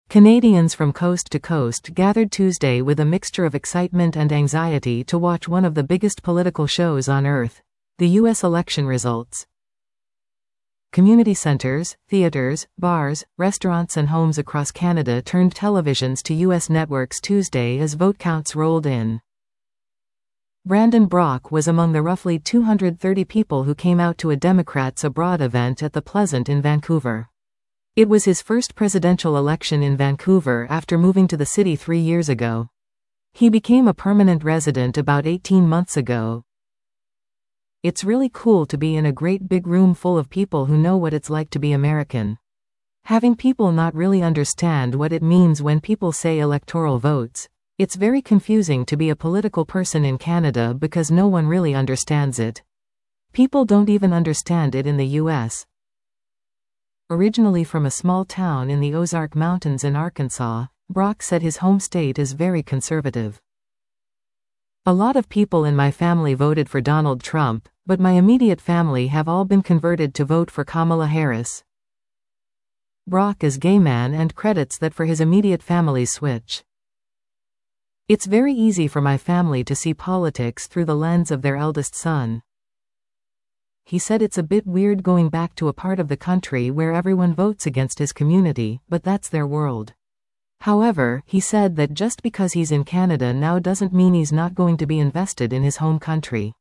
Canadians from coast to coast gathered Tuesday with a mixture of excitement and anxiety to watch one of the biggest political shows on earth, the U.S. election results. Community centers, theaters, bars, restaurants and homes across Canada turned televisions to U.S. networks Tuesday as vote counts rolled in. Brandon Brock was among the roughly 230 people who came out to a Democrats Abroad event at the Pleasant in Vancouver. It was his first presidential election in Vancouver after moving to the city 3 years ago. He became a permanent resident about 18 months ago. It's really cool to be in a great big room full of people who know what it's like to be American. Having people not really understand what it means when people say electoral votes, it's very confusing to be a political person in Canada because no one really understands it. People don't even understand it in the US. Originally from a small town in the Ozark Mountains in Arkansas, Brock said his home state is very conservative. A lot of people in my family voted for Donald Trump, but my immediate family have all been converted to vote for Kamala Harris. Brock is gay man and credits that for his immediate family's switch. It's very easy for my family to see politics through the lens of their eldest son. He said it's a bit weird going back to a part of the country where everyone votes against his community, but that's their world. However, he said that just because he's in Canada now doesn't mean he's not going to be invested in his home country.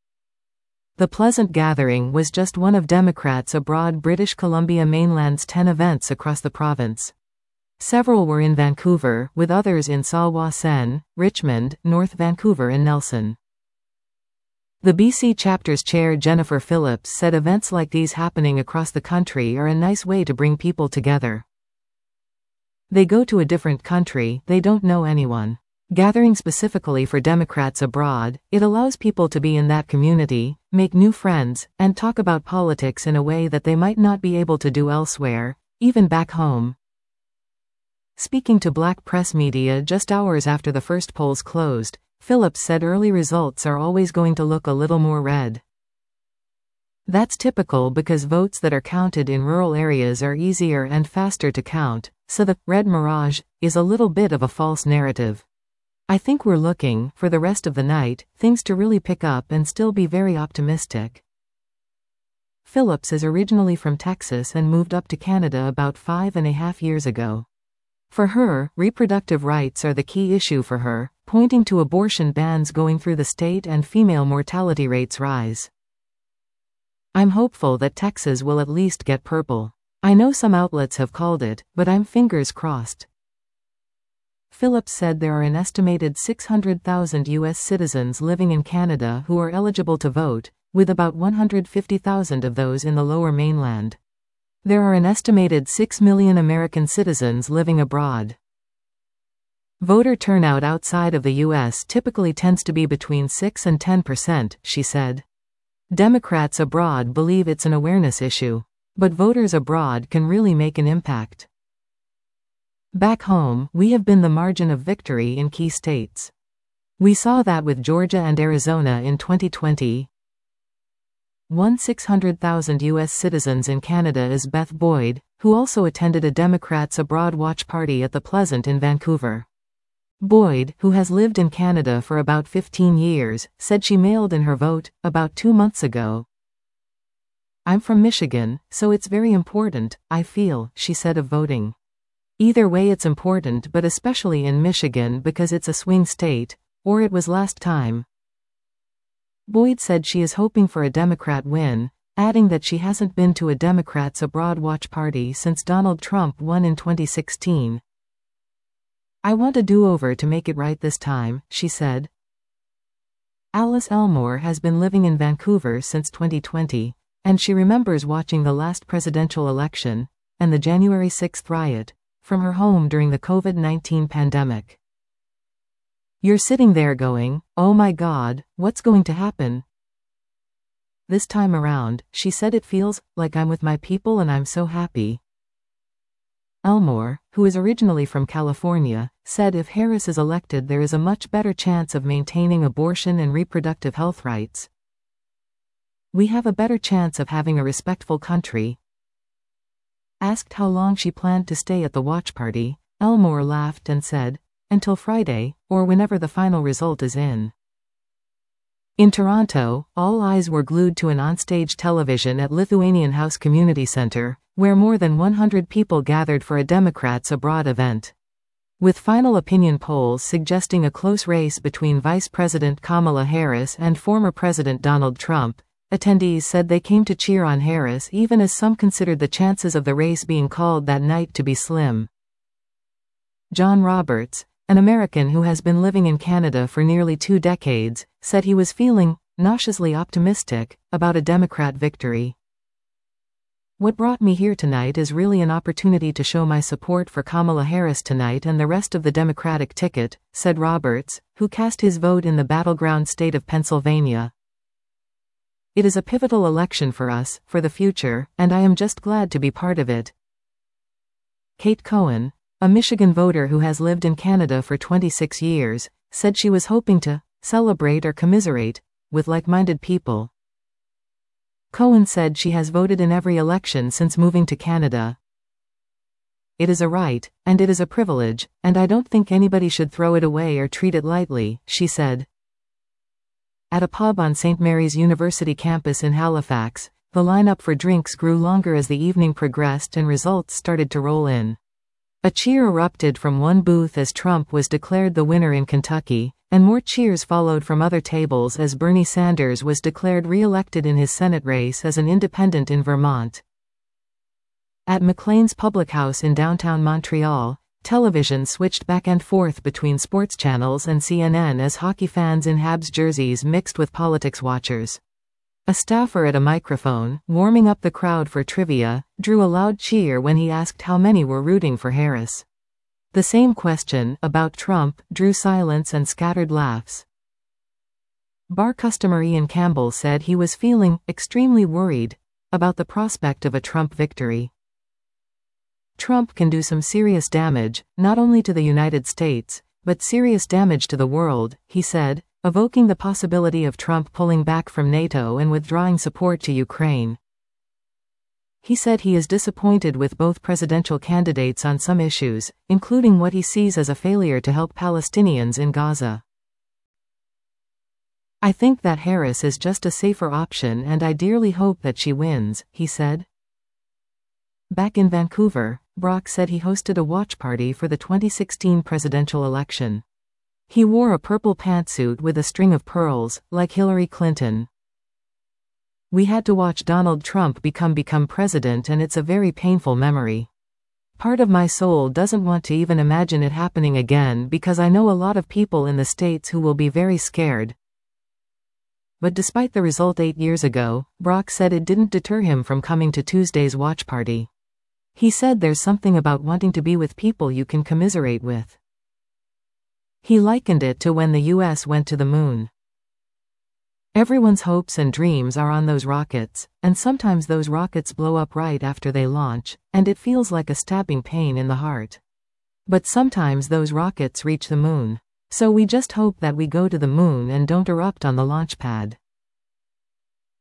The Pleasant gathering was just one of Democrats Abroad British Columbia mainland's 10 events across the province. Several were in Vancouver, with others in Sault-Ste-Marie, Richmond, North Vancouver and Nelson. The BC chapter's chair Jennifer Phillips said events like these happening across the country are a nice way to bring people together. They go to a different country, they don't know anyone. Gathering specifically for Democrats Abroad, it allows people to be in that community, make new friends, and talk about politics in a way that they might not be able to do elsewhere, even back home. Speaking to Black press media just hours after the first polls closed, Phillips said early results are always going to look a little more red. That's typical because votes that are counted in rural areas are easier and faster to count, so the red mirage is a little bit of a false narrative. I think we're looking, for the rest of the night, things to really pick up and still be very optimistic. Phillips is originally from Texas and moved up to Canada about 5.5 years ago. For her, reproductive rights are the key issue for her, pointing to abortion bans going through the state and female mortality rates rise. I'm hopeful that Texas will at least get purple. I know some outlets have called it, but I'm fingers crossed. Phillips said there are an estimated 600,000 U.S. citizens living in Canada who are eligible to vote, with about 150,000 of those in the Lower Mainland. There are an estimated 6 million American citizens living abroad. Voter turnout outside of the U.S. typically tends to be between 6 and 10%, she said. Democrats abroad believe it's an awareness issue. But voters abroad can really make an impact. Back home, we have been the margin of victory in key states. We saw that with Georgia and Arizona in 2020. 600,000 U.S. citizens in Canada is Beth Boyd, who also attended a Democrats Abroad watch party at the Pleasant in Vancouver. Boyd, who has lived in Canada for about 15 years, said she mailed in her vote about 2 months ago. I'm from Michigan, so it's very important, I feel, she said of voting. Either way it's important, but especially in Michigan because it's a swing state, or it was last time. Boyd said she is hoping for a Democrat win, adding that she hasn't been to a Democrats Abroad watch party since Donald Trump won in 2016. I want a do-over to make it right this time, she said. Alice Elmore has been living in Vancouver since 2020, and she remembers watching the last presidential election, and the January 6th riot, from her home during the COVID-19 pandemic. You're sitting there going, oh my God, what's going to happen? This time around, she said it feels like I'm with my people and I'm so happy. Elmore, who is originally from California, said if Harris is elected there is a much better chance of maintaining abortion and reproductive health rights. We have a better chance of having a respectful country. Asked how long she planned to stay at the watch party, Elmore laughed and said, "Until Friday, or whenever the final result is in." In Toronto, all eyes were glued to an onstage television at Lithuanian House Community Centre, where more than 100 people gathered for a Democrats Abroad event. With final opinion polls suggesting a close race between Vice President Kamala Harris and former President Donald Trump, attendees said they came to cheer on Harris even as some considered the chances of the race being called that night to be slim. John Roberts, an American who has been living in Canada for nearly 2 decades, said he was feeling nauseously optimistic about a Democrat victory. "What brought me here tonight is really an opportunity to show my support for Kamala Harris tonight and the rest of the Democratic ticket," said Roberts, who cast his vote in the battleground state of Pennsylvania. "It is a pivotal election for us, for the future, and I am just glad to be part of it." Kate Cohen, a Michigan voter who has lived in Canada for 26 years, said she was hoping to celebrate or commiserate with like-minded people. Cohen said she has voted in every election since moving to Canada. "It is a right, and it is a privilege, and I don't think anybody should throw it away or treat it lightly," she said. At a pub on St. Mary's University campus in Halifax, the lineup for drinks grew longer as the evening progressed and results started to roll in. A cheer erupted from one booth as Trump was declared the winner in Kentucky, and more cheers followed from other tables as Bernie Sanders was declared re-elected in his Senate race as an independent in Vermont. At Maclean's Public House in downtown Montreal, television switched back and forth between sports channels and CNN as hockey fans in Habs jerseys mixed with politics watchers. A staffer at a microphone, warming up the crowd for trivia, drew a loud cheer when he asked how many were rooting for Harris. The same question, about Trump, drew silence and scattered laughs. Bar customer Ian Campbell said he was feeling extremely worried about the prospect of a Trump victory. "Trump can do some serious damage, not only to the United States, but serious damage to the world," he said, evoking the possibility of Trump pulling back from NATO and withdrawing support to Ukraine. He said he is disappointed with both presidential candidates on some issues, including what he sees as a failure to help Palestinians in Gaza. "I think that Harris is just a safer option and I dearly hope that she wins," he said. Back in Vancouver, Brock said he hosted a watch party for the 2016 presidential election. He wore a purple pantsuit with a string of pearls, like Hillary Clinton. "We had to watch Donald Trump become president and it's a very painful memory. Part of my soul doesn't want to even imagine it happening again because I know a lot of people in the States who will be very scared." But despite the result 8 years ago, Brock said it didn't deter him from coming to Tuesday's watch party. He said there's something about wanting to be with people you can commiserate with. He likened it to when the US went to the moon. "Everyone's hopes and dreams are on those rockets, and sometimes those rockets blow up right after they launch, and it feels like a stabbing pain in the heart. But sometimes those rockets reach the moon. So we just hope that we go to the moon and don't erupt on the launch pad."